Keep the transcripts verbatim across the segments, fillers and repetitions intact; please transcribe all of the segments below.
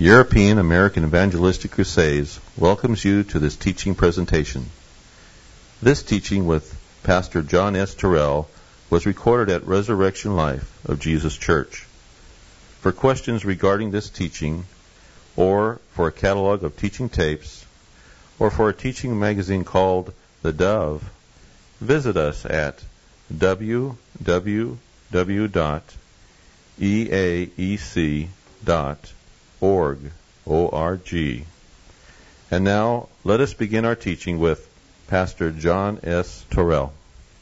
European American Evangelistic Crusades welcomes you to this teaching presentation. This teaching with Pastor John S. Terrell was recorded at Resurrection Life of Jesus Church. For questions regarding this teaching, or for a catalog of teaching tapes, or for a teaching magazine called The Dove, visit us at w w w dot e a e c dot org. O R G. And now, let us begin our teaching with Pastor John S. Terrell.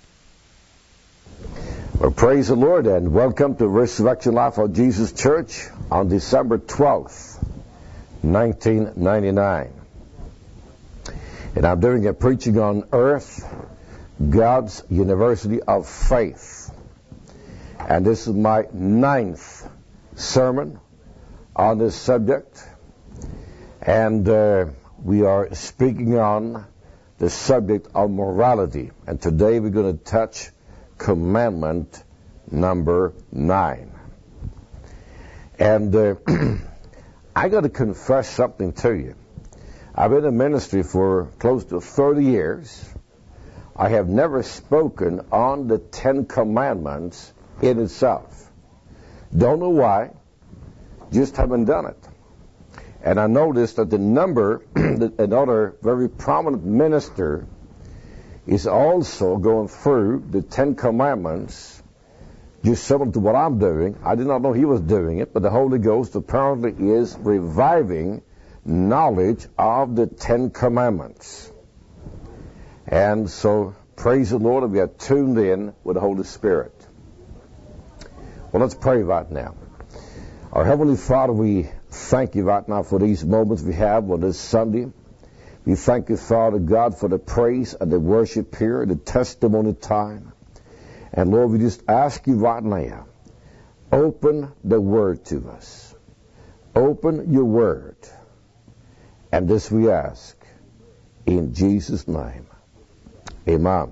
Well, praise the Lord, and welcome to Resurrection Life of Jesus Church on December twelfth, nineteen ninety-nine. And I'm doing a preaching on Earth, God's University of Faith. And this is my ninth sermon on this subject. And uh, we are speaking on the subject of morality. And today we're going to touch commandment number nine. And uh, I got to confess something to you. I've been in ministry for close to thirty years. I have never spoken on the Ten Commandments in itself. Don't know why, just haven't done it. And I noticed that the number, another very prominent minister is also going through the Ten Commandments, just similar to what I'm doing. I did not know he was doing it, but the Holy Ghost apparently is reviving knowledge of the Ten Commandments. And so, praise the Lord, we are tuned in with the Holy Spirit. Well, let's pray right now. Our Heavenly Father, we thank you right now for these moments we have on this Sunday. We thank you, Father God, for the praise and the worship here, the testimony time. And Lord, we just ask you right now, open the Word to us. Open your Word. And this we ask in Jesus' name. Amen.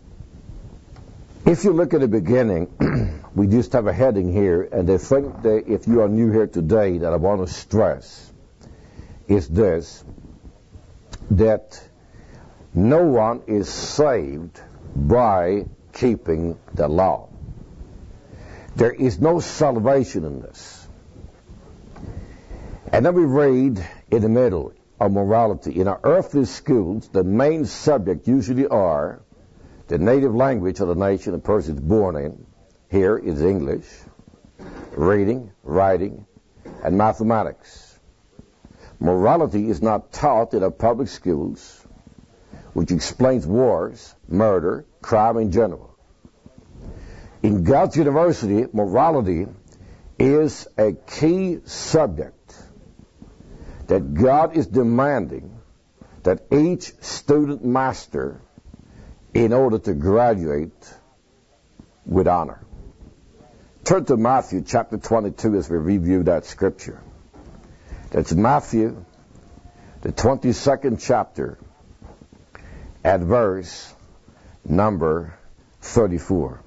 If you look at the beginning, we just have a heading here, and the thing that if you are new here today that I want to stress is this, that no one is saved by keeping the law. There is no salvation in this. And then we read in the middle of morality. In our earthly schools, the main subject usually are the native language of the nation the person is born in. Here is English, reading, writing, and mathematics. Morality is not taught in our public schools, which explains wars, murder, crime in general. In God's University, morality is a key subject that God is demanding that each student master in order to graduate with honor. Turn to Matthew chapter twenty-two as we review that scripture. That's Matthew, the twenty-second chapter, at verse number thirty-four.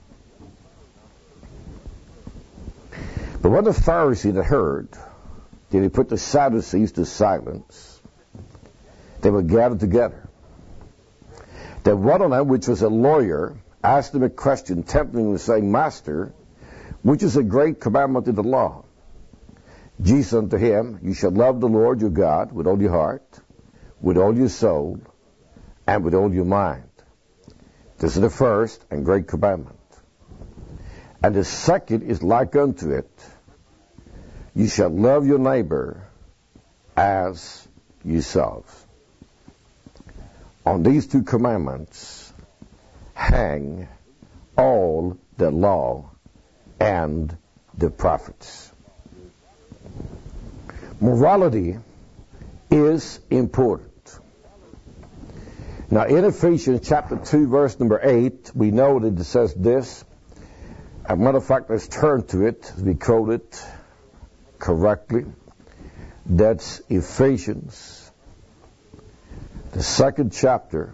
But when the Pharisees had heard that he put the Sadducees to silence, they were gathered together. Then one of them, which was a lawyer, asked him a question, tempting him, saying, Master, which is a great commandment in the law? Jesus unto him, You shall love the Lord your God with all your heart, with all your soul, and with all your mind. This is the first and great commandment. And the second is like unto it, You shall love your neighbor as yourself. On these two commandments hang all the law and the prophets. Morality is important. Now, in Ephesians chapter two, verse number eight, we know that it says this. As a matter of fact, let's turn to it as we quote it correctly. That's Ephesians, the second chapter.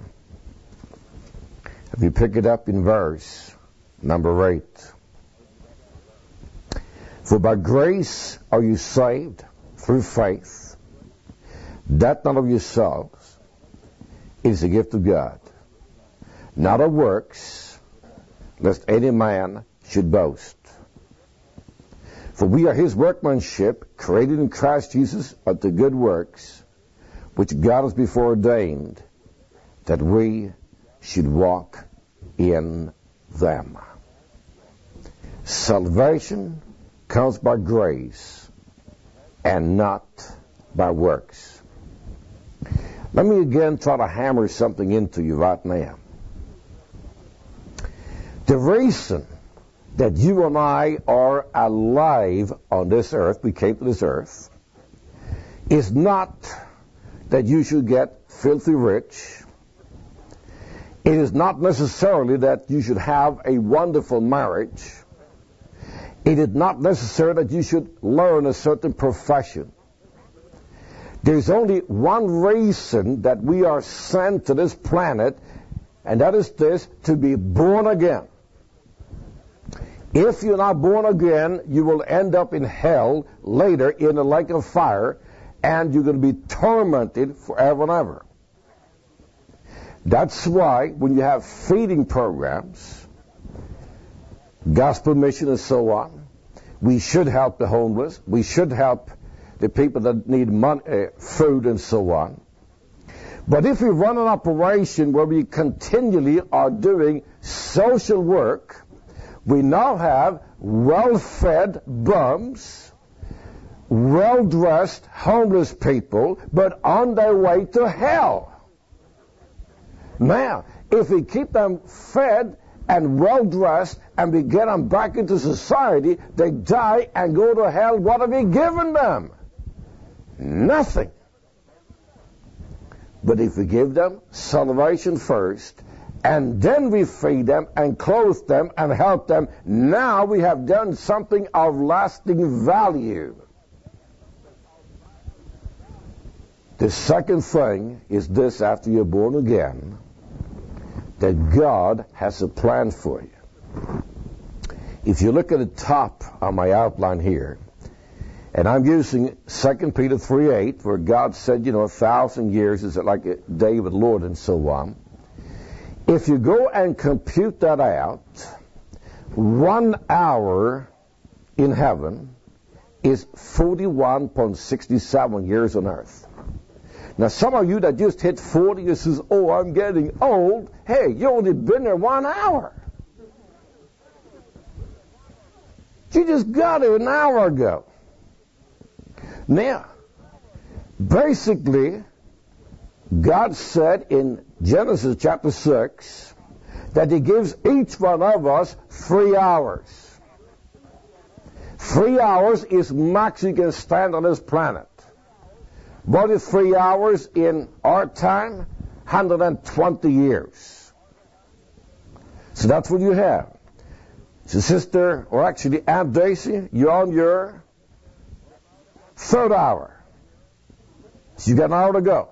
If you pick it up in verse number eight. For by grace are you saved through faith, that not of yourselves, it is a gift of God, not of works, lest any man should boast. For we are his workmanship, created in Christ Jesus unto good works, which God has before ordained, that we should walk in them. Salvation comes by grace and not by works. Let me again try to hammer something into you right now. The reason that you and I are alive on this earth, we came to this earth, is not that you should get filthy rich. It is not necessarily that you should have a wonderful marriage. It is not necessary that you should learn a certain profession. There's only one reason that we are sent to this planet, and that is this, to be born again. If you're not born again, you will end up in hell later in a lake of fire, and you're going to be tormented forever and ever. That's why when you have feeding programs, gospel mission and so on, we should help the homeless. We should help the people that need money, uh, food and so on. But if we run an operation where we continually are doing social work, we now have well-fed bums, well-dressed homeless people, but on their way to hell. Now, if we keep them fed and well-dressed and we get them back into society, they die and go to hell. What have we given them? Nothing. But if we give them salvation first, and then we feed them and clothe them and help them, now we have done something of lasting value. The second thing is this: after you're born again, that God has a plan for you. If you look at the top on my outline here, and I'm using Second Peter three eight, where God said, you know, a thousand years is like a day with the Lord and so on. If you go and compute that out, one hour in heaven is forty-one point six seven years on earth. Now, some of you that just hit forty, you says, oh, I'm getting old. Hey, you only been there one hour. You just got it an hour ago. Now, basically, God said in Genesis chapter six that he gives each one of us three hours. Three hours is max you can stand on this planet. What is three hours in our time? one hundred twenty years. So that's what you have. So sister, or actually Aunt Daisy, you're on your third hour. So you got an hour to go.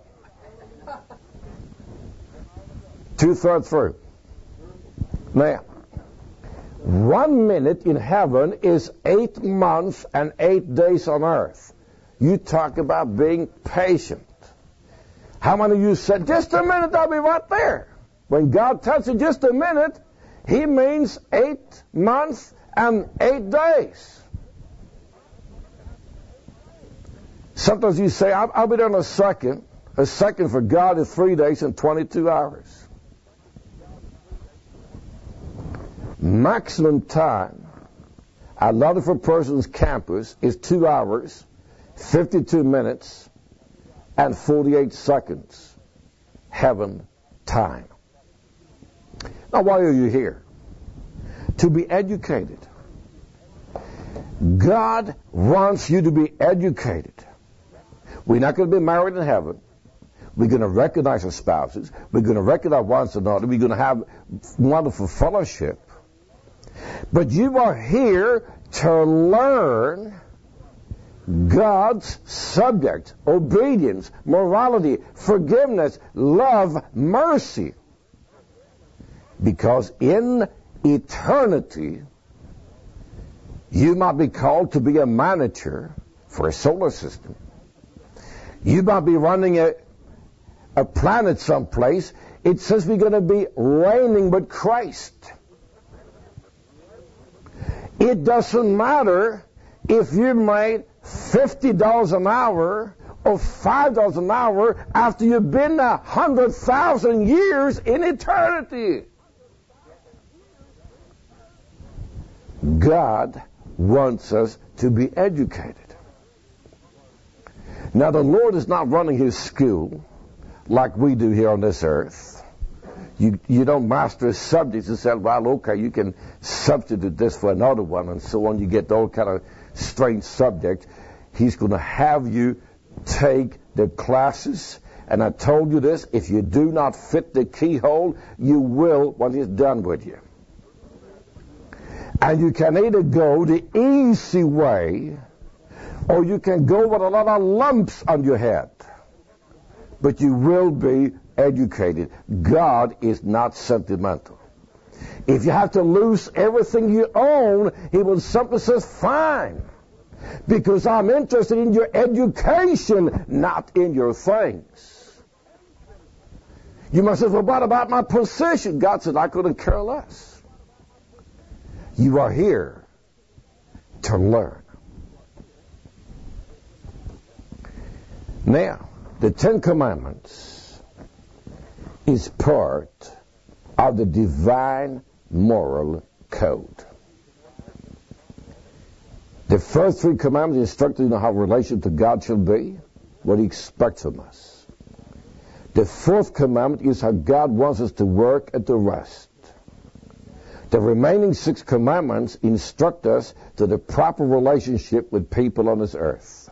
Two-thirds through. Now, one minute in heaven is eight months and eight days on earth. You talk about being patient. How many of you said, just a minute, I'll be right there? When God tells you just a minute, he means eight months and eight days. Sometimes you say, I'll, I'll be there in a second. A second for God is three days and twenty-two hours. Maximum time allotted for a person's campus is two hours, fifty-two minutes, and forty-eight seconds. Heaven time. Now, why are you here? To be educated. God wants you to be educated. We're not going to be married in heaven. We're going to recognize our spouses. We're going to recognize one another. We're going to have wonderful fellowship. But you are here to learn God's subject, obedience, morality, forgiveness, love, mercy. Because in eternity, you might be called to be a manager for a solar system. You might be running a, a planet someplace. It says we're going to be reigning with Christ. It doesn't matter if you made fifty dollars an hour or five dollars an hour after you've been a hundred thousand years in eternity. God wants us to be educated. Now, the Lord is not running His school like we do here on this earth. You you don't master subjects and say, well, okay, you can substitute this for another one, and so on. You get all kind of strange subjects. He's going to have you take the classes. And I told you this, if you do not fit the keyhole, you will when He's done with you. And you can either go the easy way, or you can go with a lot of lumps on your head. But you will be educated. God is not sentimental. If you have to lose everything you own, He will simply say, fine. Because I'm interested in your education, not in your things. You must say, well, what about my position? God said, I couldn't care less. You are here to learn. Now, the Ten Commandments is part of the divine moral code. The first three commandments instruct you in how relation to God shall be, what He expects from us. The fourth commandment is how God wants us to work and to rest. The remaining six commandments instruct us to the proper relationship with people on this earth.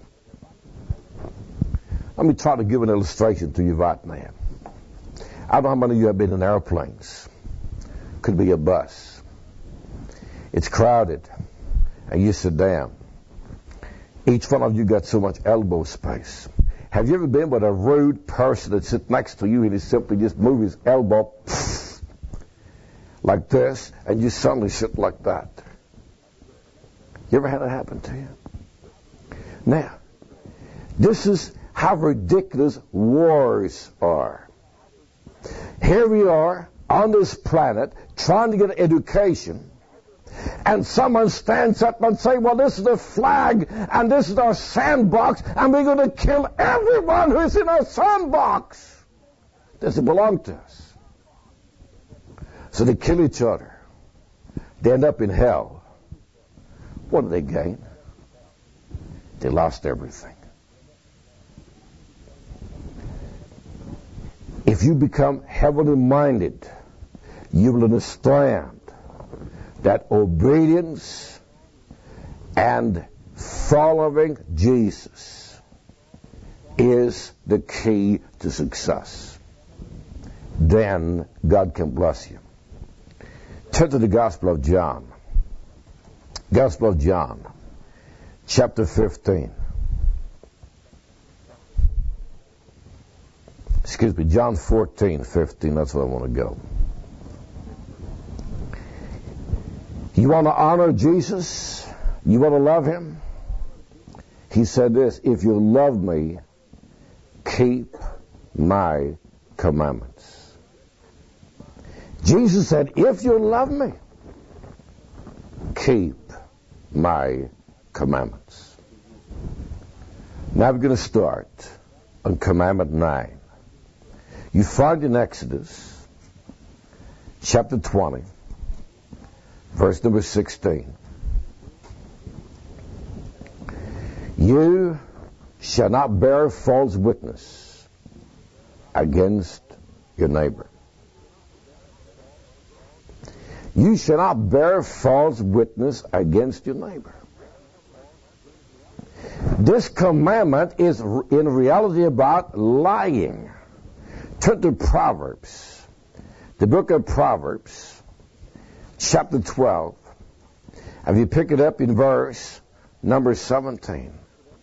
Let me try to give an illustration to you right now. I don't know how many of you have been in airplanes. Could be a bus. It's crowded, and you sit down. Each one of you got so much elbow space. Have you ever been with a rude person that sits next to you and he simply just moves his elbow like this, and you suddenly sit like that? You ever had that happen to you? Now, this is how ridiculous wars are. Here we are on this planet trying to get an education, and someone stands up and says, well, this is the flag, and this is our sandbox, and we're going to kill everyone who's in our sandbox. Doesn't belong to us. So they kill each other. They end up in hell. What do they gain? They lost everything. If you become heavenly minded, you will understand that obedience and following Jesus is the key to success. Then God can bless you. Turn to the Gospel of John. Gospel of John, chapter fifteen. Excuse me, John fourteen, fifteen, that's where I want to go. You want to honor Jesus? You want to love Him? He said this, if you love me, keep my commandments. Jesus said, if you love me, keep my commandments. Now we're going to start on commandment nine. You find in Exodus chapter twenty, verse number sixteen. You shall not bear false witness against your neighbor. You shall not bear false witness against your neighbor. This commandment is in reality about lying. Turn to Proverbs, the book of Proverbs, chapter twelve. If you pick it up in verse number seventeen.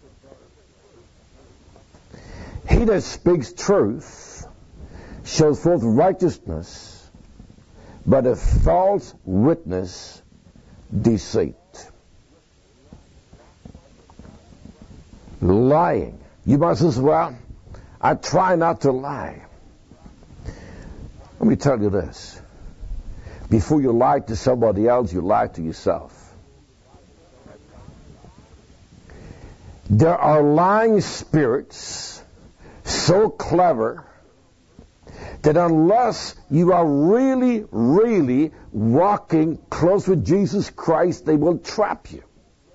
He that speaks truth shows forth righteousness, but a false witness deceit. Lying You might say, well, I try not to lie. Let me tell you this. Before you lie to somebody else, you lie to yourself. There are lying spirits so clever that unless you are really, really walking close with Jesus Christ, they will trap you.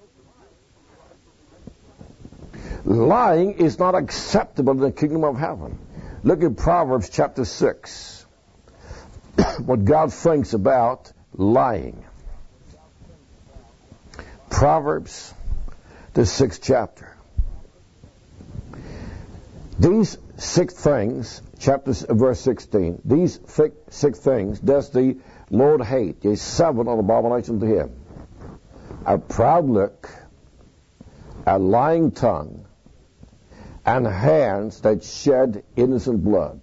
Lying is not acceptable in the kingdom of heaven. Look at Proverbs chapter six. What God thinks about lying. Proverbs, the sixth chapter. These six things, chapter verse sixteen, these six things does the Lord hate. There's seven an abomination to him. A proud look, a lying tongue, and hands that shed innocent blood.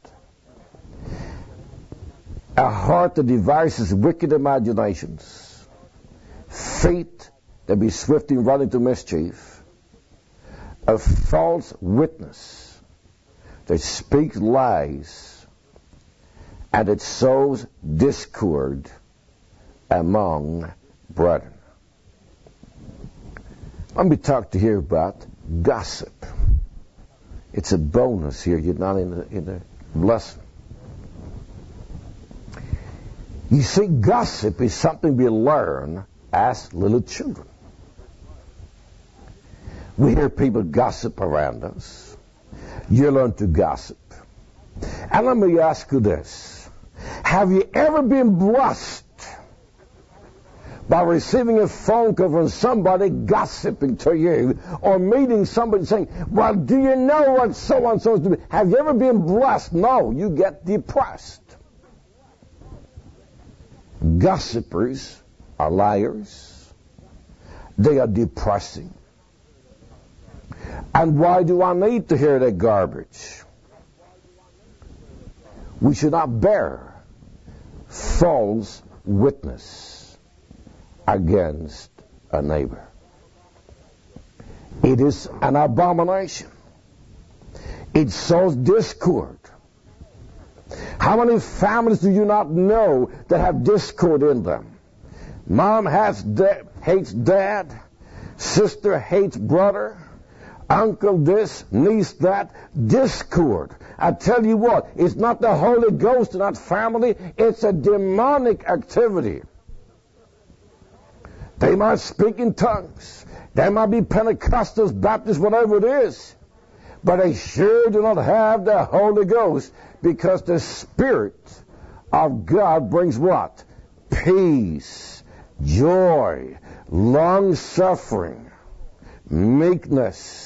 A heart that devises wicked imaginations. Feet that be swift in running to mischief. A false witness that speaks lies and it sows discord among brethren. Let me talk to you about gossip. It's a bonus here. You're not in the, in the lesson. You see, gossip is something we learn as little children. We hear people gossip around us. You learn to gossip. And let me ask you this. Have you ever been blessed by receiving a phone call from somebody gossiping to you, or meeting somebody saying, well, do you know what so-and-so is doing? Have you ever been blessed? No, you get depressed. Gossipers are liars. They are depressing. And why do I need to hear that garbage? We should not bear false witness against a neighbor. It is an abomination. It sows discord. How many families do you not know that have discord in them? Mom has da- hates dad, sister hates brother, uncle this, niece that, discord. I tell you what, it's not the Holy Ghost in that family, it's a demonic activity. They might speak in tongues. They might be Pentecostals, Baptists, whatever it is. But they sure do not have the Holy Ghost, because the Spirit of God brings what? Peace, joy, long-suffering, meekness.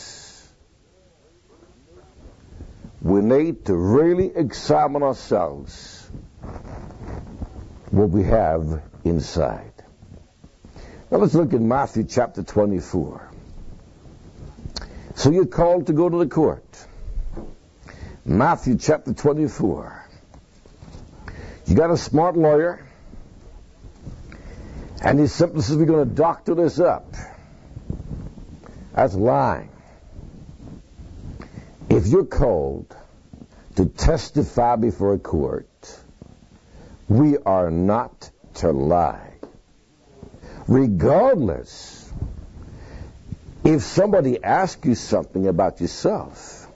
We need to really examine ourselves, what we have inside. Now let's look at Matthew chapter twenty-four. So you're called to go to the court. Matthew chapter twenty-four. You got a smart lawyer, and he simply says, we're going to doctor this up. That's lying. If you're called to testify before a court, we are not to lie. Regardless, if somebody asks you something about yourself,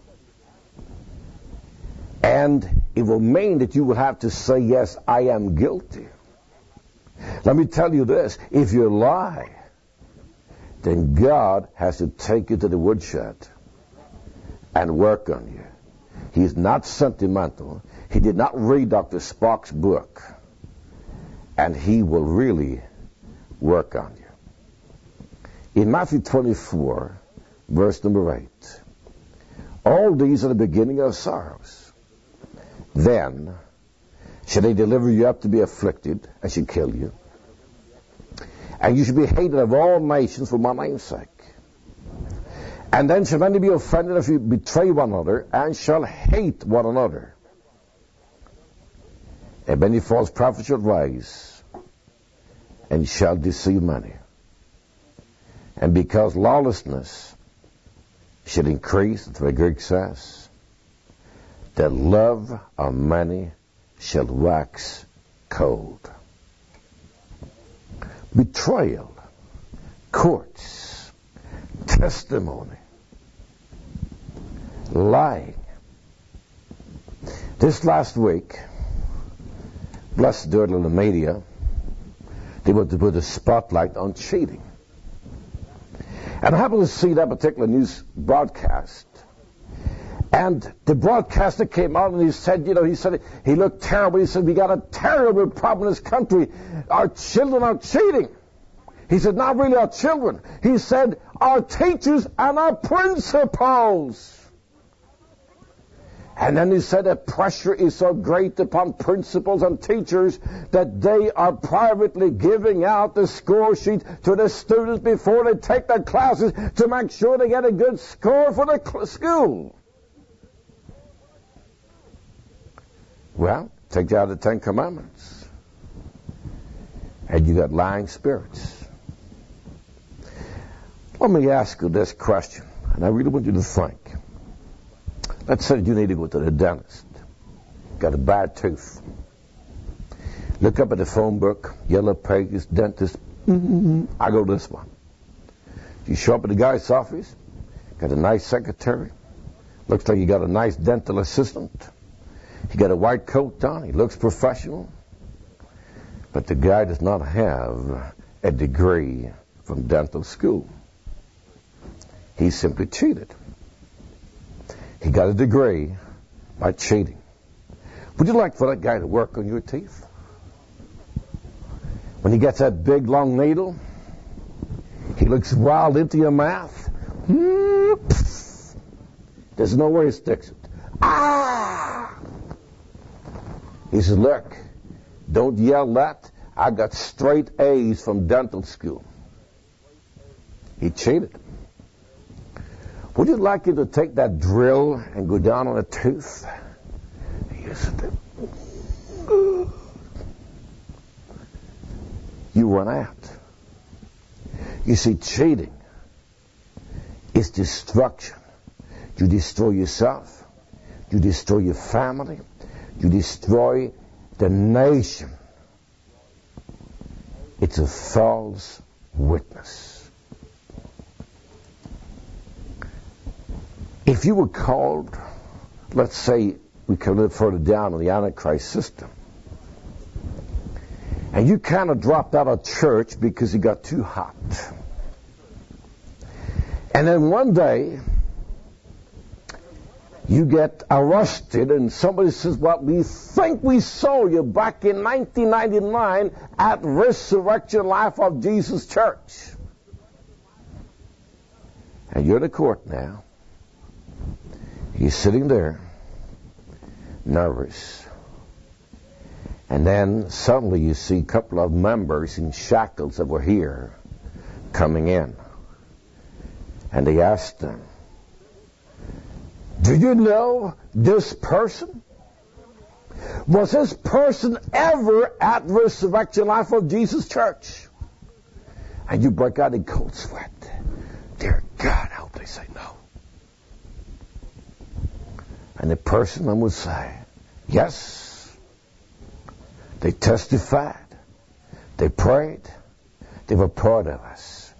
and it will mean that you will have to say, yes, I am guilty. Let me tell you this, if you lie, then God has to take you to the woodshed and work on you. He's not sentimental. He did not read Doctor Spock's book. And he will really work on you. In Matthew twenty-four, verse number eight, all these are the beginning of sorrows. Then shall they deliver you up to be afflicted, and shall kill you. And you shall be hated of all nations for my name's sake. And then shall many be offended if you betray one another, and shall hate one another. And many false prophets shall rise, and shall deceive many. And because lawlessness shall increase, as the Greek says. The love of many shall wax cold. Betrayal, courts, testimony, lying. This last week, blessed dirty little media, they want to put a spotlight on cheating. And I happened to see that particular news broadcast. And the broadcaster came out and he said, you know, he said he looked terrible. He said, we got a terrible problem in this country. Our children are cheating. He said, not really our children. He said, our teachers and our principals. And then he said that pressure is so great upon principals and teachers that they are privately giving out the score sheet to the students before they take their classes to make sure they get a good score for the school. Well, take out the Ten Commandments. And you got lying spirits. Let me ask you this question, and I really want you to think. Let's say you need to go to the dentist. Got a bad tooth. Look up at the phone book, yellow pages, dentist. Mm-hmm. I go this one. You show up at the guy's office, got a nice secretary. Looks like you got a nice dental assistant. He got a white coat on. He looks professional. But the guy does not have a degree from dental school. He simply cheated. He got a degree by cheating. Would you like for that guy to work on your teeth? When he gets that big, long needle, he looks wild into your mouth. There's nowhere he sticks it. Ah! He says, look, don't yell that. I got straight A's from dental school. He cheated. Would you like him to take that drill and go down on a tooth? You run out. You see, cheating is destruction. You destroy yourself. You destroy your family. You destroy the nation. It's a false witness. If you were called, let's say we can live further down in the Antichrist system, and you kind of dropped out of church because you got too hot. And then one day, you get arrested and somebody says, well, we think we saw you back in nineteen ninety-nine at Resurrection Life of Jesus Church. And you're in the court now. You're sitting there, nervous. And then suddenly you see a couple of members in shackles that were here coming in. And they asked them, do you know this person? Was this person ever at Resurrection Life of Jesus Church? And you break out in cold sweat. Dear God, I hope they say no. And the person then would say, yes, they testified, they prayed, they were part of us.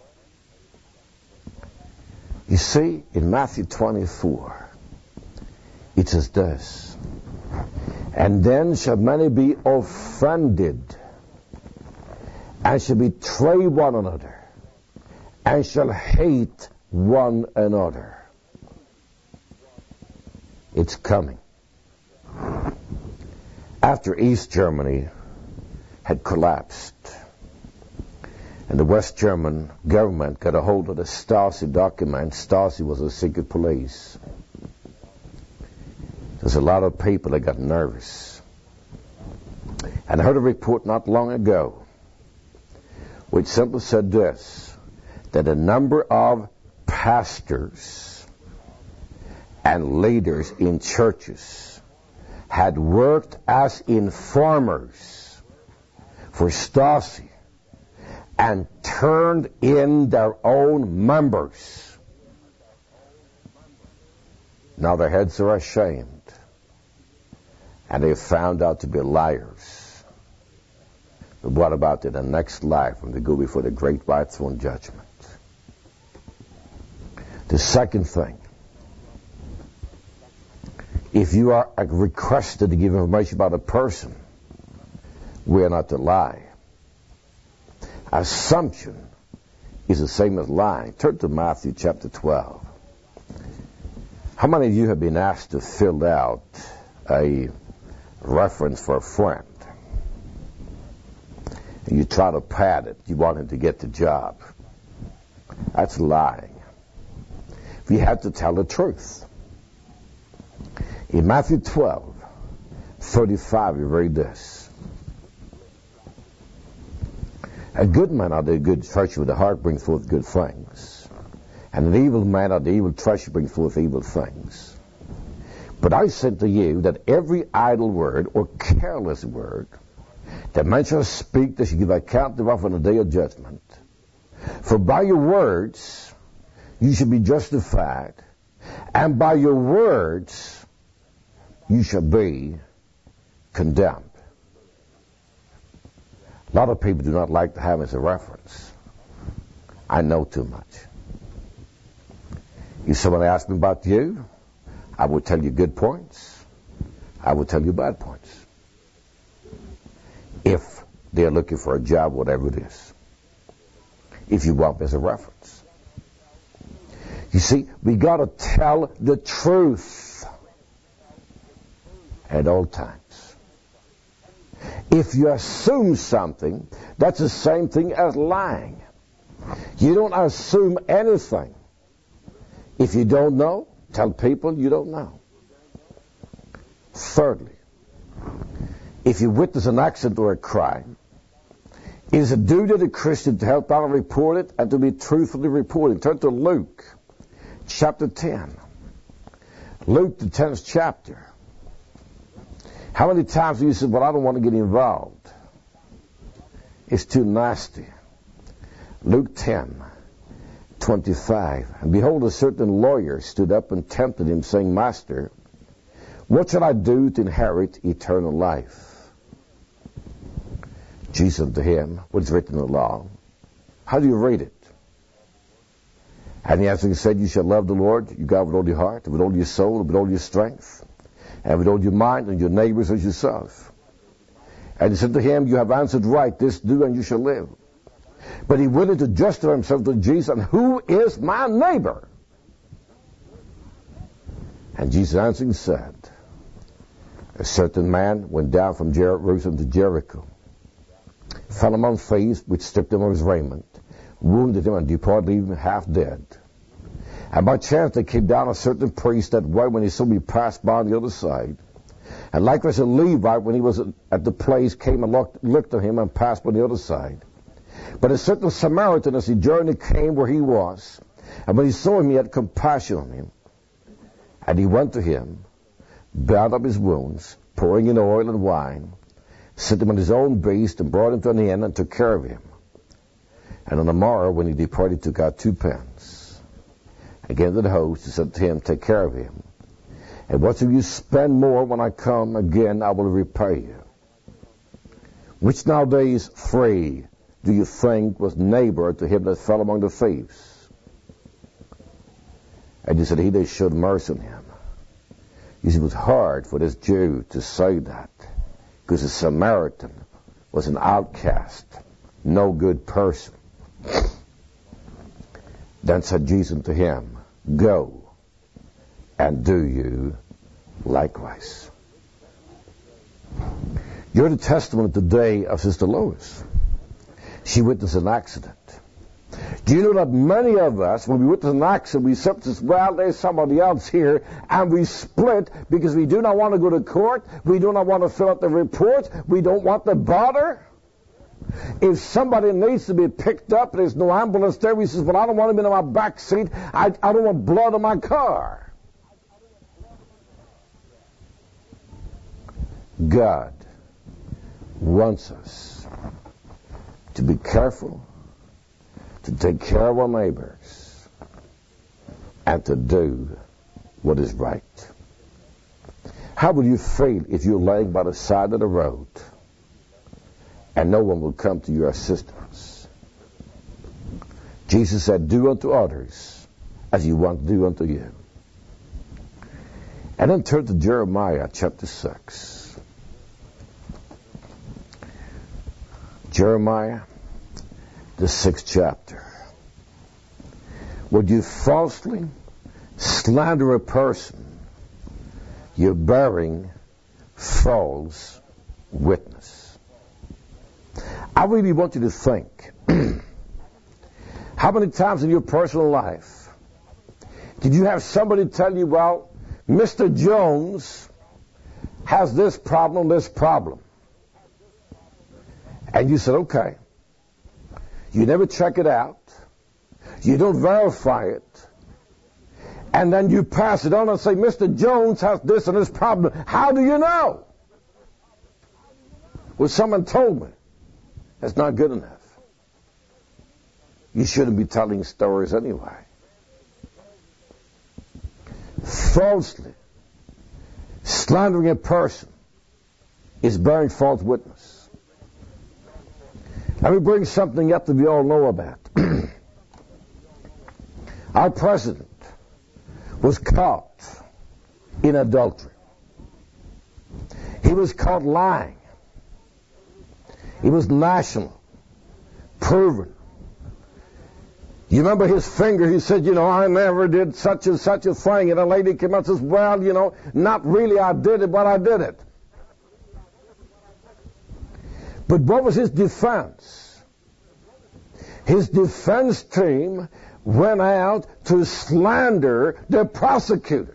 You see, in Matthew twenty-four, it says this, and then shall many be offended, and shall betray one another, and shall hate one another. It's coming. After East Germany had collapsed, and the West German government got a hold of the Stasi documents, Stasi was a secret police. There's a lot of people that got nervous. And I heard a report not long ago which simply said this, that a number of pastors and leaders in churches had worked as informers for Stasi and turned in their own members Now their heads are ashamed, and they're found out to be liars. But what about in the next life when they go before the great white throne judgment? The second thing, if you are requested to give information about a person, we are not to lie. Assumption is the same as lying. Turn to Matthew chapter twelve. How many of you have been asked to fill out a reference for a friend? And you try to pad it. You want him to get the job. That's lying. You have to tell the truth. In Matthew twelve, thirty-five, you read this. A good man out of a good treasure with the heart brings forth good things. And an evil man out of the evil treasure brings forth evil things. But I said to you that every idle word or careless word that men shall speak, they shall give account thereof on the day of judgment. For by your words you shall be justified, and by your words you shall be condemned. A lot of people do not like to have as a reference. I know too much. If someone asked me about you, I would tell you good points. I would tell you bad points. If they're looking for a job, whatever it is. If you want as a reference. You see, we got to tell the truth at all times. If you assume something, that's the same thing as lying. You don't assume anything. If you don't know, tell people you don't know. Thirdly, if you witness an accident or a crime, it is a duty of the Christian to help out and report it and to be truthfully reporting. Turn to Luke chapter ten. Luke, the tenth chapter. How many times have you said, well, I don't want to get involved. It's too nasty. Luke ten, twenty-five. And behold, a certain lawyer stood up and tempted him, saying, Master, what shall I do to inherit eternal life? Jesus unto him, what is written in the law? How do you read it? And he answered and said, you shall love the Lord, your God, with all your heart, with all your soul, with all your strength, and with all your mind, and your neighbors as yourself. And he said to him, you have answered right, this do, and you shall live. But he wanted to justify himself to Jesus, and who is my neighbor? And Jesus answering said, a certain man went down from Jerusalem to Jericho, fell among thieves, which stripped him of his raiment, wounded him, and departed, leaving him half dead. And by chance there came down a certain priest that way when he saw me pass by on the other side. And likewise a Levite, when he was at the place, came and looked, looked at him and passed by the other side. But a certain Samaritan, as he journeyed, came where he was. And when he saw him, he had compassion on him. And he went to him, bound up his wounds, pouring in oil and wine, set him on his own beast, and brought him to an inn, and took care of him. And on the morrow, when he departed, he took out two pence. Again to the host, he said to him, take care of him. And whatsoever you spend more, when I come again, I will repay you. Which nowadays three do you think was neighbor to him that fell among the thieves? And he said, he that showed mercy on him. You see, it was hard for this Jew to say that, because the Samaritan was an outcast, no good person. Then said Jesus to him, go and do you likewise. You're the testimony today of Sister Lois. She witnessed an accident. Do you know that many of us, when we witness an accident, we simply say, well, there's somebody else here, and we split because we do not want to go to court, we do not want to fill out the report, we don't want the bother. If somebody needs to be picked up, there's no ambulance there, we says, well, I don't want him in my back seat, I, I don't want blood on my car. God wants us to be careful, to take care of our neighbors, and to do what is right? How will you feel if you're laying by the side of the road and no one will come to your assistance? Jesus said, do unto others as you want to do unto you. And then turn to Jeremiah chapter six. Jeremiah, the sixth chapter. Would you falsely slander a person, you're bearing false witness. I really want you to think, how many times in your personal life did you have somebody tell you, well, Mister Jones has this problem, this problem. And you said, okay. You never check it out. You don't verify it. And then you pass it on and say, Mister Jones has this and this problem. How do you know? Well, someone told me. That's not good enough. You shouldn't be telling stories anyway. Falsely slandering a person is bearing false witness. Let me bring something up that we all know about. Our president was caught in adultery. He was caught lying. He was national, proven. You remember his finger? He said, you know, I never did such and such a thing. And a lady came out and says, well, you know, not really I did it, but I did it. But what was his defense? His defense team went out to slander the prosecutor.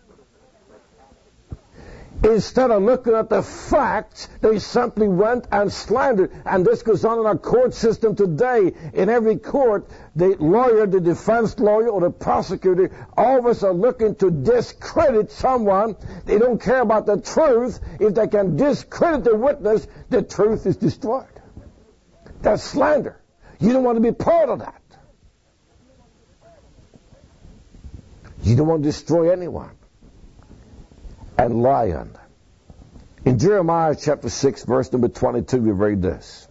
Instead of looking at the facts, they simply went and slandered. And this goes on in our court system today. In every court, the lawyer, the defense lawyer, or the prosecutor, all of us are looking to discredit someone. They don't care about the truth. If they can discredit the witness, the truth is destroyed. That's slander. You don't want to be part of that. You don't want to destroy anyone and lie on them. In Jeremiah chapter six, verse number twenty-two, we read this.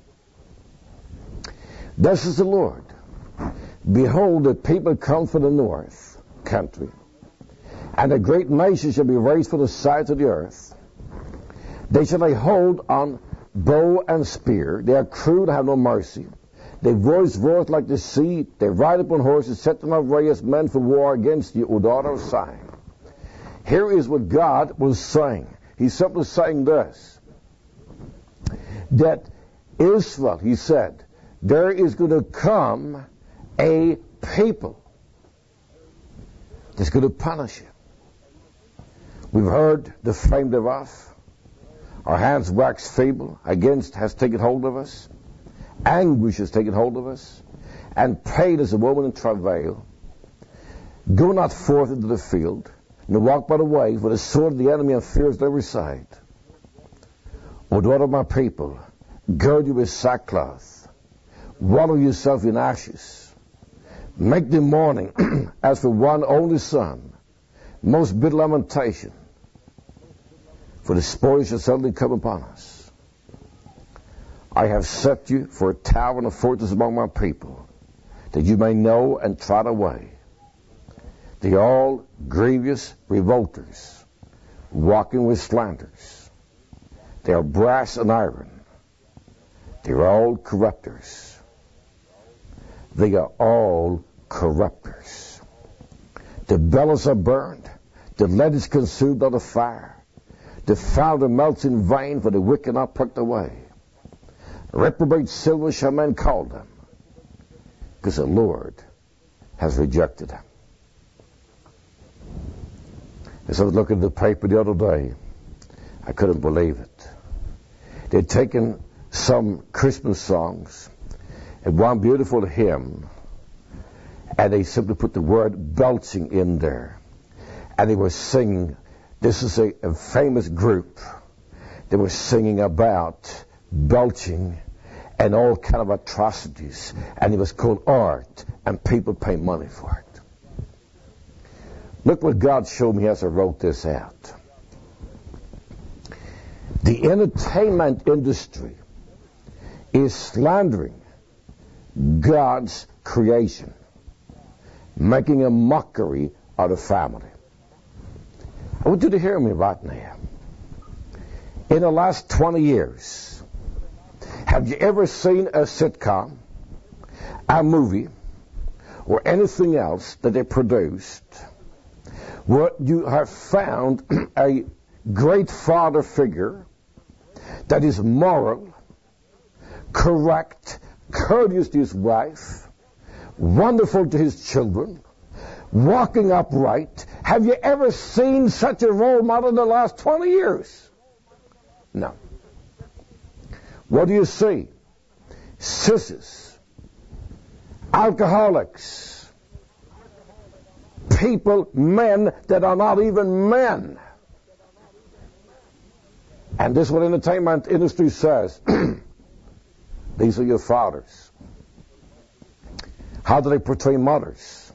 Thus is the Lord. Behold, the people come from the north country, and a great nation shall be raised from the sides of the earth. They shall lay hold on bow and spear. They are crude, have no mercy. They voice roars like the sea. They ride upon horses, set them array as men for war against you, O daughter of Zion. Here is what God was saying. He's simply saying this. That Israel, he said, there is going to come a people that's going to punish you. We've heard the fame thereof. Our hands wax feeble. Against has taken hold of us. Anguish has taken hold of us. And pain as a woman in travail. Go not forth into the field, nor walk by the way, for the sword of the enemy and fears at every side. O daughter of my people, gird you with sackcloth. Wallow yourself in ashes. Make the mourning as for one only son. Most bitter lamentation. For the spoil shall suddenly come upon us. I have set you for a tower and a fortress among my people, that you may know and trot away. They are all grievous revolters, walking with slanders. They are brass and iron. They are all corrupters. They are all corrupters. The bellows are burned. The lead is consumed by the fire. The fowler melts in vain, for the wicked are plucked away. Reprobate silver shall men call them, because the Lord has rejected them. As I was looking at the paper the other day, I couldn't believe it. They'd taken some Christmas songs and one beautiful hymn, and they simply put the word belching in there. And they were singing, this is a, a famous group, they were singing about belching and all kind of atrocities. And it was called art, and people pay money for it. Look what God showed me as I wrote this out. The entertainment industry is slandering God's creation, making a mockery of the family. I want you to hear me right now. In the last twenty years, have you ever seen a sitcom, a movie, or anything else that they produced where you have found a great father figure that is moral, correct, courteous to his wife, wonderful to his children, walking upright? Have you ever seen such a role model in the last twenty years? No. What do you see? Sissies, alcoholics, people, men that are not even men. And this is what the entertainment industry says. These are your fathers. How do they portray mothers?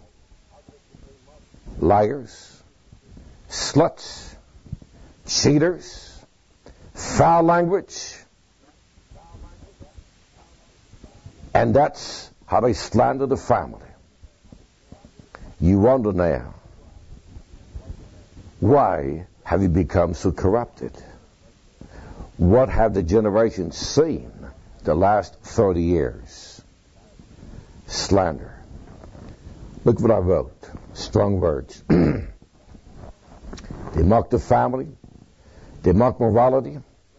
Liars, sluts, cheaters, foul language. And that's how they slander the family. You wonder now, why have you become so corrupted? What have the generations seen the last thirty years? Slander. Look what I wrote. Strong words. They mock the family. They mock morality.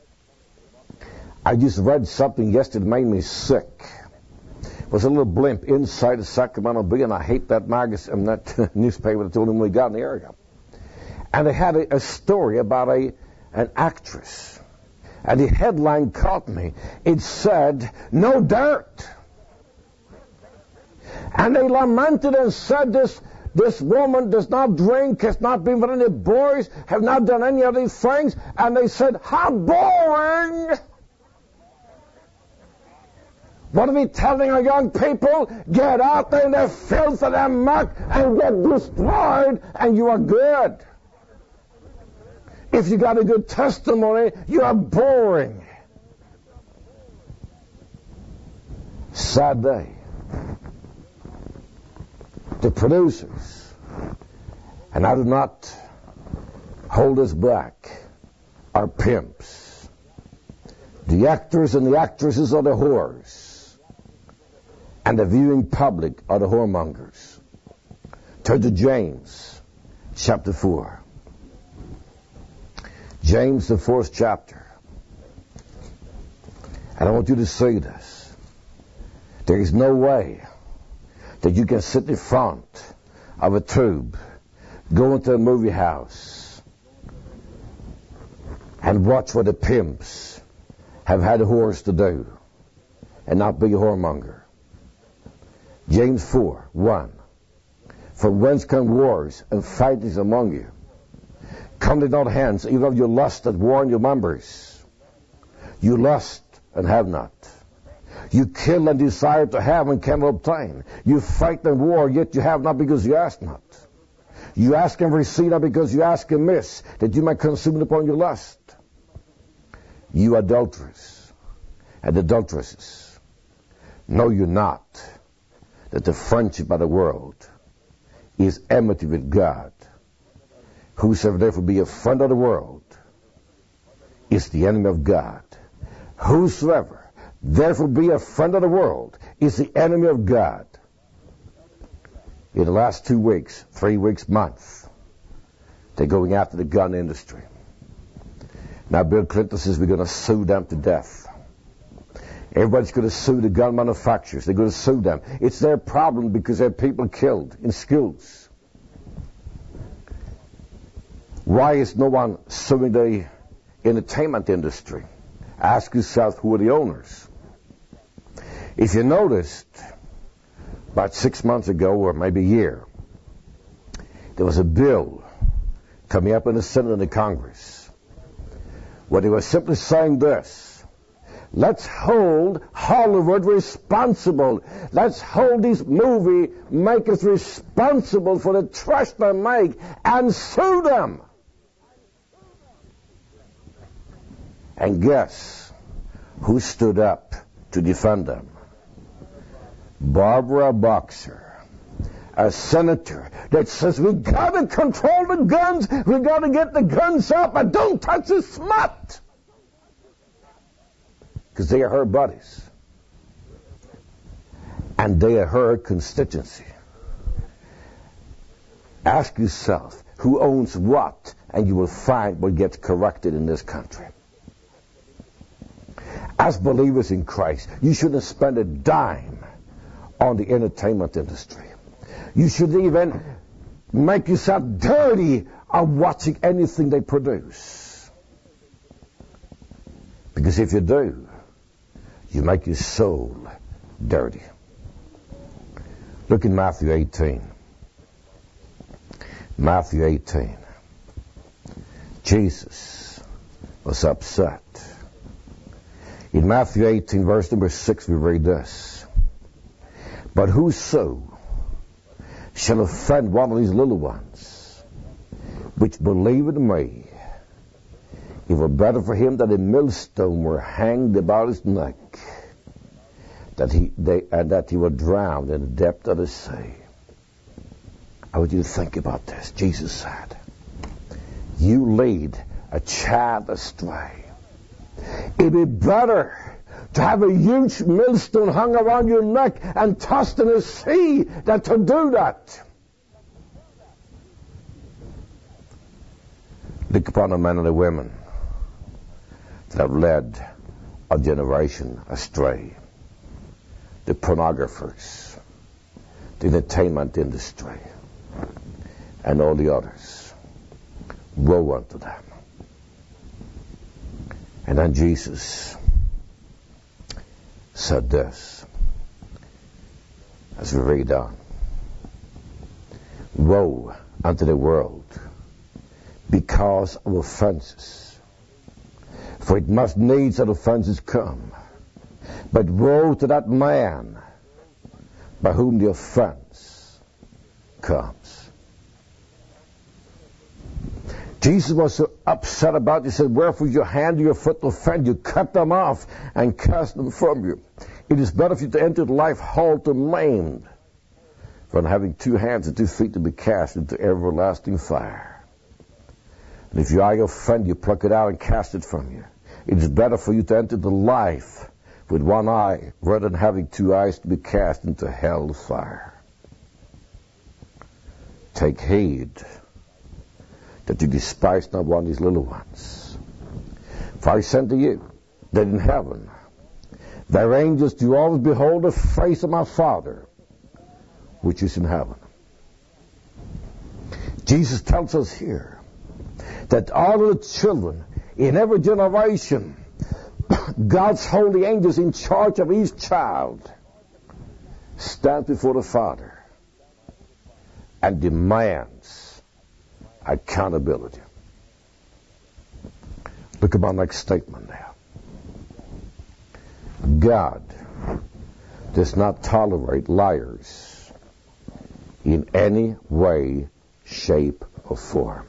I just read something yesterday that made me sick. It was a little blimp inside the Sacramento Bee, and I hate that magazine, that newspaper that's the only one we got in the area. And they had a, a story about a an actress. And the headline caught me. It said, "No dirt." And they lamented and said, this this woman does not drink, has not been with any boys, have not done any of these things. And they said, how boring. What are we telling our young people? Get out there in their filth and their muck and get destroyed, and you are good. If you got a good testimony, you are boring. Sad day. The producers, and I do not hold us back, are pimps. The actors and the actresses are the whores. And the viewing public are the whoremongers. Turn to James, chapter four. James, the fourth chapter. And I want you to see this. There is no way that you can sit in front of a tube, go into a movie house, and watch what the pimps have had the whores to do, and not be a whoremonger. James four, one. From whence come wars and fightings among you? Come they not hence, even of your lust that war in your members. You lust and have not. You kill and desire to have and cannot obtain. You fight and war, yet you have not because you ask not. You ask and receive not because you ask amiss, that you may consume it upon your lust. You adulterers and adulteresses, know you not that the friendship of the world is enmity with God? Whosoever therefore be a friend of the world is the enemy of God. Whosoever therefore be a friend of the world is the enemy of God. In the last two weeks, three weeks, month, they're going after the gun industry. Now Bill Clinton says we're going to sue them to death. Everybody's going to sue the gun manufacturers. They're going to sue them. It's their problem because there are people killed in schools. Why is no one suing the entertainment industry? Ask yourself, who are the owners? If you noticed, about six months ago, or maybe a year, there was a bill coming up in the Senate and the Congress where they were simply saying this: Let's hold Hollywood responsible. Let's hold these movie makers responsible for the trash they make and sue them. And guess who stood up to defend them? Barbara Boxer, a senator that says we got to control the guns, we got to get the guns up, but don't touch the smut. Because they are her buddies. And they are her constituency. Ask yourself, who owns what, and you will find what gets corrected in this country. As believers in Christ, you shouldn't spend a dime on the entertainment industry. You shouldn't even make yourself dirty on watching anything they produce. Because if you do, you make your soul dirty. Look in Matthew eighteen. Matthew eighteen. Jesus was upset. In Matthew eighteen, verse number six, we read this. But whoso shall offend one of these little ones, which believe in me, it were better for him that a millstone were hanged about his neck, that he they, and that he were drowned in the depth of the sea. I want you to think about this. Jesus said, you lead a child astray. It'd be better to have a huge millstone hung around your neck and tossed in the sea than to do that. Look upon the men and the women that have led a generation astray. The pornographers, the entertainment industry, and all the others. Woe unto them. And then Jesus said this, as we read on. Woe unto the world because of offenses. For it must needs that offenses come. But woe to that man by whom the offense comes. Jesus was so upset about it. He said, wherefore your hand or your foot offend you, cut them off and cast them from you. It is better for you to enter life halt and maimed than having two hands and two feet to be cast into everlasting fire. And if your eye offend you, pluck it out and cast it from you. It is better for you to enter the life with one eye rather than having two eyes to be cast into hell's fire. Take heed that you despise not one of these little ones. For I send to you that in heaven their angels do always behold the face of my Father which is in heaven. Jesus tells us here that all of the children in every generation, God's holy angels in charge of each child, stand before the Father and demands accountability. Look at my next statement now. God does not tolerate liars in any way, shape, or form.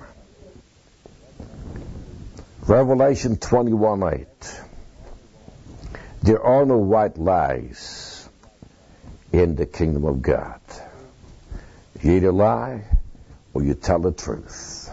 Revelation twenty-one eight. There are no white lies in the kingdom of God. You either lie or you tell the truth.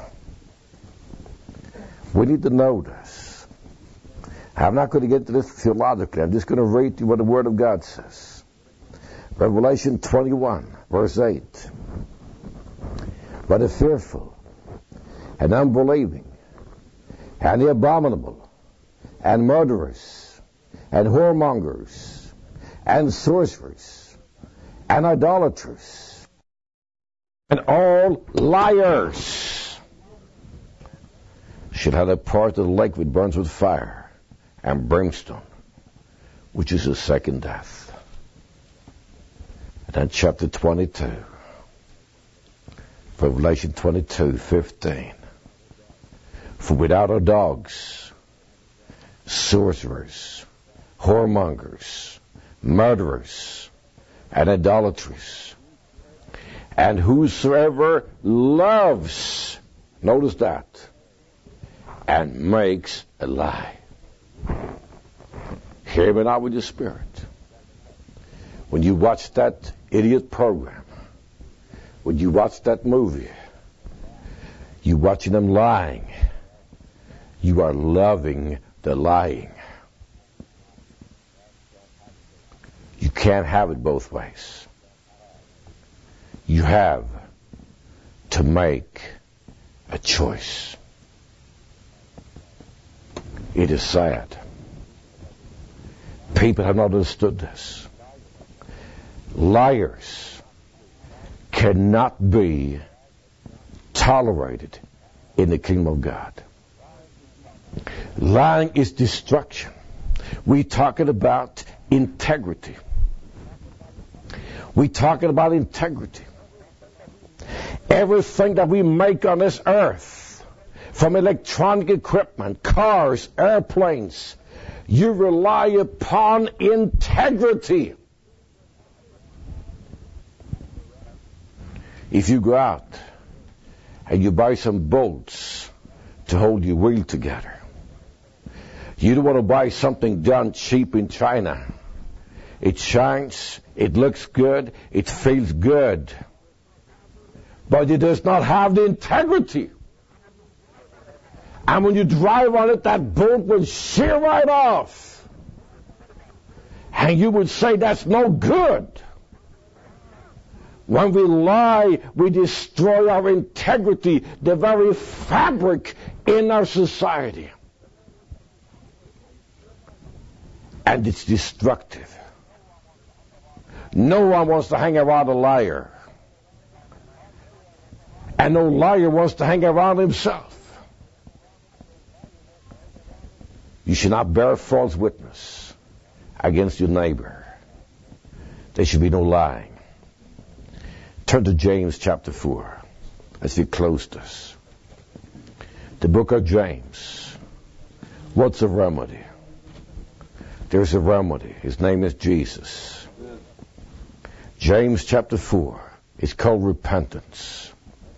We need to know this. I'm not going to get into this theologically. I'm just going to read you what the Word of God says. Revelation twenty-one, verse eight. But the fearful and unbelieving and the abominable and murderers and whoremongers and sorcerers and idolaters and all liars should have a part of the lake which burns with fire and brimstone, which is the second death. And then chapter twenty-two, Revelation twenty-two fifteen. For without our dogs, sorcerers, whoremongers, murderers, and idolaters. And whosoever loves, notice that, and makes a lie. Hear me now with your spirit. When you watch that idiot program, when you watch that movie, you watching them lying, you are loving the lying. You can't have it both ways. You have to make a choice. It is sad. People have not understood this. Liars cannot be tolerated in the kingdom of God. Lying is destruction. We're talking about integrity. We're talking about integrity. Everything that we make on this earth, from electronic equipment, cars, airplanes, you rely upon integrity. If you go out and you buy some bolts to hold your wheel together, you don't want to buy something done cheap in China. It shines, it looks good, it feels good, but it does not have the integrity. And when you drive on it, that bolt will shear right off. And you would say that's no good. When we lie, we destroy our integrity, the very fabric in our society. And it's destructive. No one wants to hang around a liar. And no liar wants to hang around himself. You should not bear false witness against your neighbor. There should be no lying. Turn to James chapter four as we close this. The book of James. What's the remedy? There's a remedy. His name is Jesus. James chapter four is called repentance.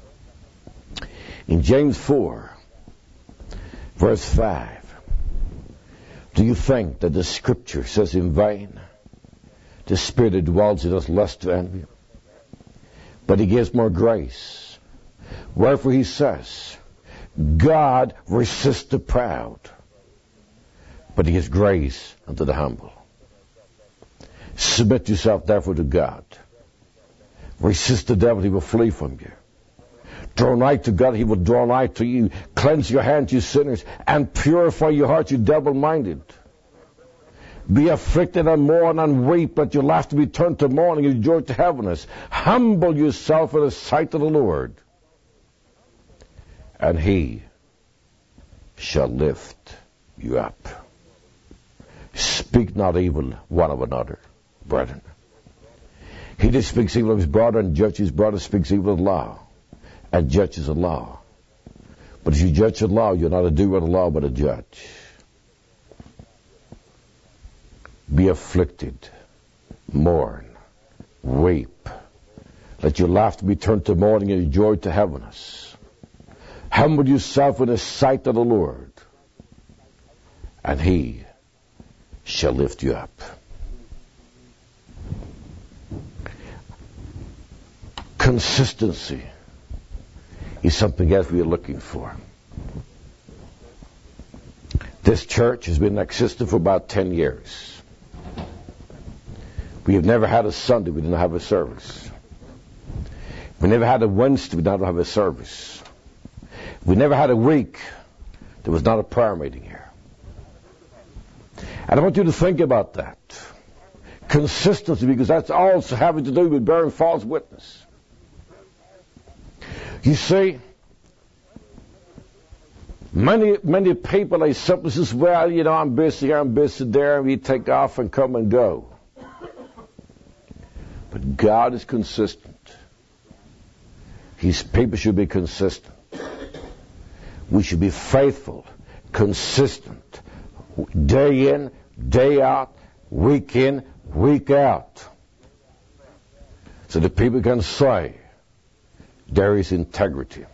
In James four, verse five, do you think that the scripture says in vain, the spirit that dwells in us lust to envy? But he gives more grace. Wherefore he says, God resists the proud, but he gives grace unto the humble. Submit yourself therefore to God. Resist the devil, he will flee from you. Draw nigh to God, he will draw nigh to you. Cleanse your hands, you sinners, and purify your hearts, you double-minded. Be afflicted and mourn and weep, but you'll have to be turned to mourning and joy to heaviness. Humble yourself in the sight of the Lord, and he shall lift you up. Speak not evil one of another, brethren. He that speaks evil of his brother and judges his brother speaks evil of the law, and judges the law. But if you judge the law, you're not a doer of the law, but a judge. Be afflicted, mourn, weep. Let your laughter be turned to mourning and your joy to heaviness. Humble yourself in the sight of the Lord, and he shall lift you up. Consistency is something else we are looking for. This church has been in existence for about ten years. We have never had a Sunday we didn't have a service. We never had a Wednesday we did not have a service. We never had a week there was not a prayer meeting here. And I want you to think about that. Consistency, because that's also having to do with bearing false witness. You see, many many people, they simply say, well, you know, I'm busy here, I'm busy there, and we take off and come and go. But God is consistent. His people should be consistent. We should be faithful, consistent, day in, day out, week in, week out. So that people can say there is integrity.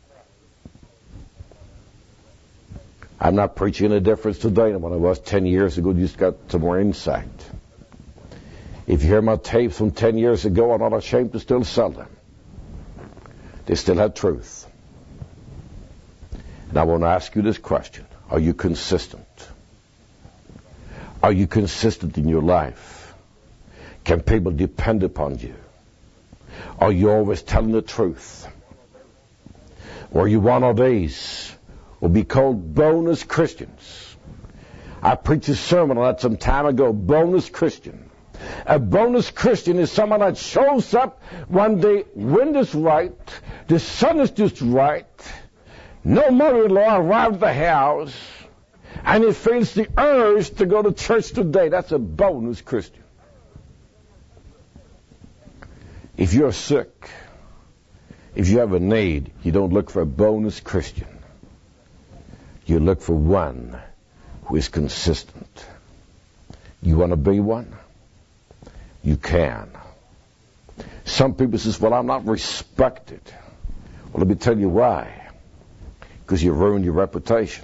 I'm not preaching any difference today than when I was ten years ago. You just got some more insight. If you hear my tapes from ten years ago, I'm not ashamed to still sell them. They still have truth. And I want to ask you this question. Are you consistent? Are you consistent in your life? Can people depend upon you? Are you always telling the truth? Or are you one of these who will be called bonus Christians? I preached a sermon on that some time ago, bonus Christian. A bonus Christian is someone that shows up when the wind is right, the sun is just right, no mother-in-law arrived at the house, and he feels the urge to go to church today. That's a bonus Christian. If you're sick, if you have a need, you don't look for a bonus Christian. You look for one who is consistent. You want to be one? You can. Some people say, well, I'm not respected. Well, let me tell you why. Because you ruined your reputation.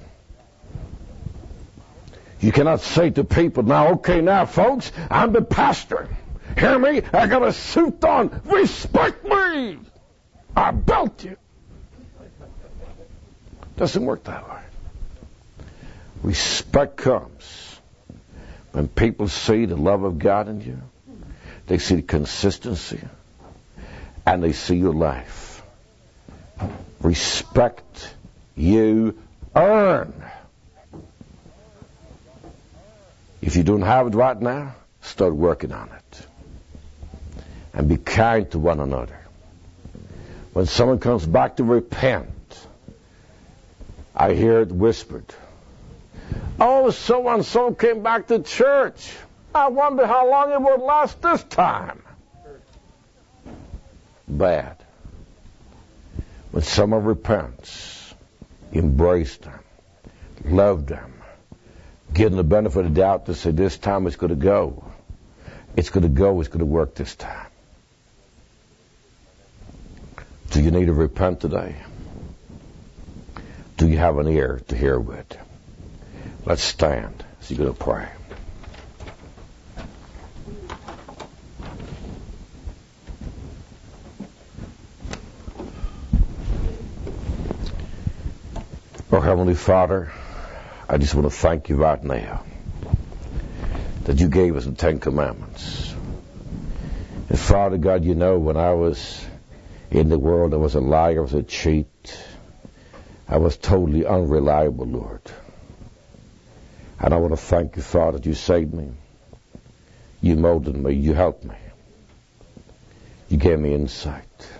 You cannot say to people, now, okay, now, folks, I'm the pastor. Hear me? I got a suit on. Respect me. I belt you. Doesn't work that way. Respect comes when people see the love of God in you. They see the consistency, and they see your life. Respect you earn. If you don't have it right now, start working on it. And be kind to one another. When someone comes back to repent, I hear it whispered, oh, so-and-so came back to church. I wonder how long it would last this time. Bad. When someone repents, embrace them, love them, give them the benefit of the doubt to say this time it's going to go. It's going to go, it's going to work this time. Do you need to repent today? Do you have an ear to hear with? Let's stand as you're going to pray. Oh, Heavenly Father, I just want to thank you right now that you gave us the Ten Commandments. And Father God, you know, when I was in the world, I was a liar, I was a cheat. I was totally unreliable, Lord. And I want to thank you, Father, that you saved me. You molded me. You helped me. You gave me insight.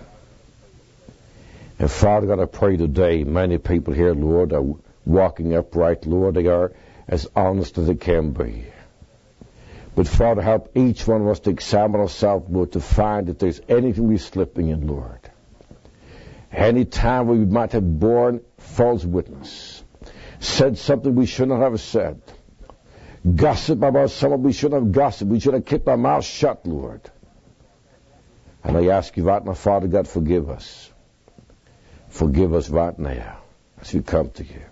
And Father God, I pray today, many people here, Lord, are walking upright, Lord. They are as honest as they can be. But Father, help each one of us to examine ourselves, Lord, to find that there's anything we're slipping in, Lord. Any time we might have borne false witness, said something we should not have said, gossip about someone we shouldn't have gossiped, we should have kept our mouths shut, Lord. And I ask you right now, Father God, forgive us. Forgive us right now as we come to you.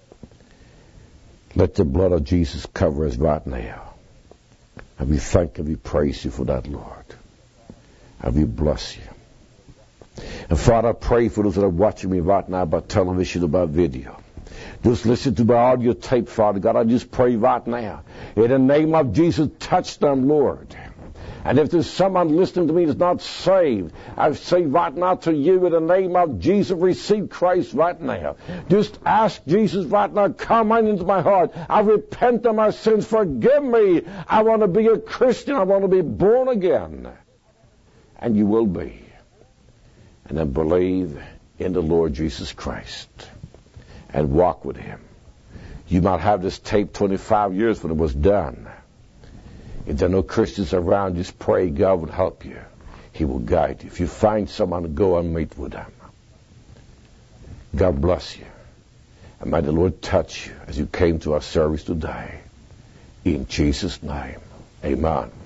Let the blood of Jesus cover us right now. And we thank and we praise you for that, Lord. And we bless you. And Father, I pray for those that are watching me right now by television or by video. Just listen to my audio tape, Father God. I just pray right now. In the name of Jesus, touch them, Lord. And if there's someone listening to me that's not saved, I say right now to you in the name of Jesus, receive Christ right now. Just ask Jesus right now, come on into my heart. I repent of my sins. Forgive me. I want to be a Christian. I want to be born again. And you will be. And then believe in the Lord Jesus Christ and walk with him. You might have this tape twenty-five years when it was done. If there are no Christians around, just pray God will help you. He will guide you. If you find someone, go and meet with them. God bless you. And may the Lord touch you as you came to our service today. In Jesus' name, amen.